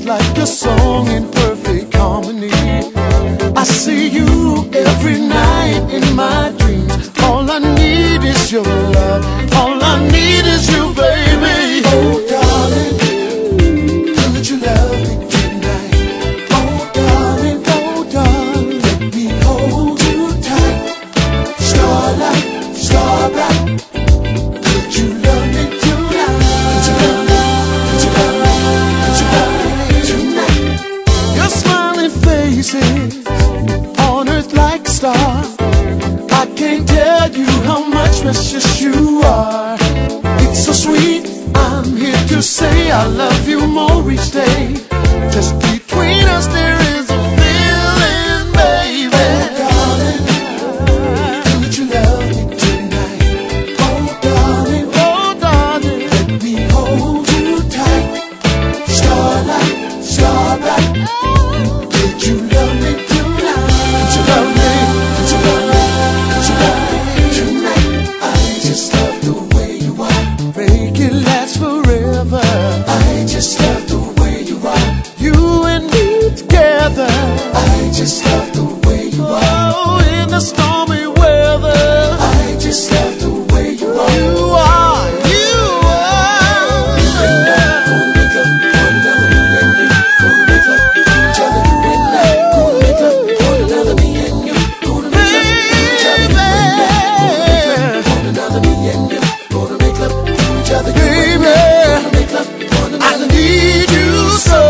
like a song in perfect harmony. I see you every night in my dreams. All I need is your love. All I need is you, baby. Oh, darling, could you love me tonight? Oh, darling, let me hold you tight. Starlight, starbright, could you love me tonight? Could you love me? Could you love me? Could you love me tonight? Your smiling faces on earth like stars. I can't tell you how much precious you are. It's so sweet, I'm here to say I love you more each day. Just between us there is a feeling, baby. Oh, darling, could you love me tonight? Oh, darling, let me hold you tight. Starlight, starbright, could you love me tonight? Could you love me? Could you love me? Could you love me tonight? I just love the way you are. Make it last forever. I just love the way you are. You and me together. I just love the way you are. Oh, in the stormy weather. I just love the way you are. You are, you are. You and I gonna make up one another, me and you. Gonna make up each other, you and I. Gonna make up one another, me and you. Gonna make up each other, you and I. Gonna make up one another, me and you. Gonna make up each other, you and I. Gonna make up one another. I need you so,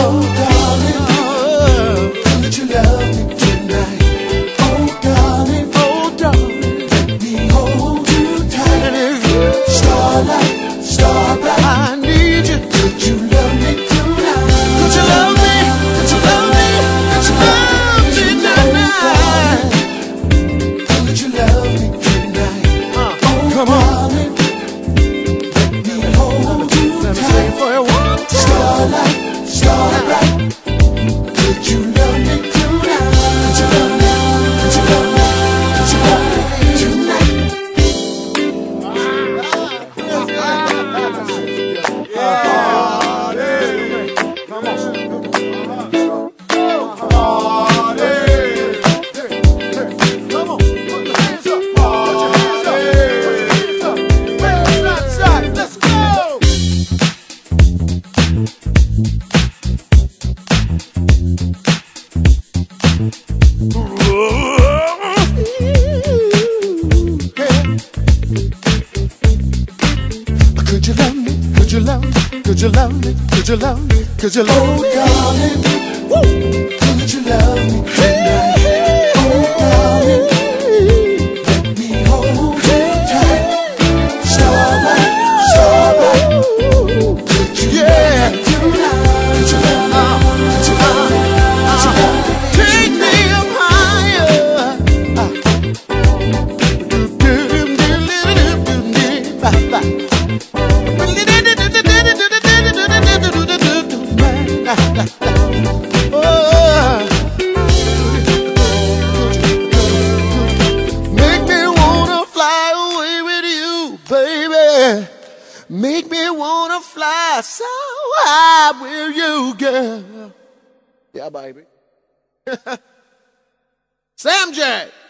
darling. Could you love me tonight? Oh, darling, let me hold you tight. Starlight, starbright, I need you. Could you love me tonight? Could you love me? Could you love me? Could you love me tonight? Could you love me tonight? Oh, come on, let me hold you tight. For you one time. Starlight, starbright, could you love me tonight? Could you love me? Could you love me? Could you love me tonight? Could you love me? Could you love me? Could you love me? Could you love me? Could you love me? Oh, darling, could you love me tonight? Oh, darling, let me hold you tight. Starlight, starbright, could you love me tonight? Could you love me? Could you love me? Could you love me? Take me up higher. Make me wanna fly away with you, baby. Make me wanna fly so high with you, girl. Yeah, baby. Sam J.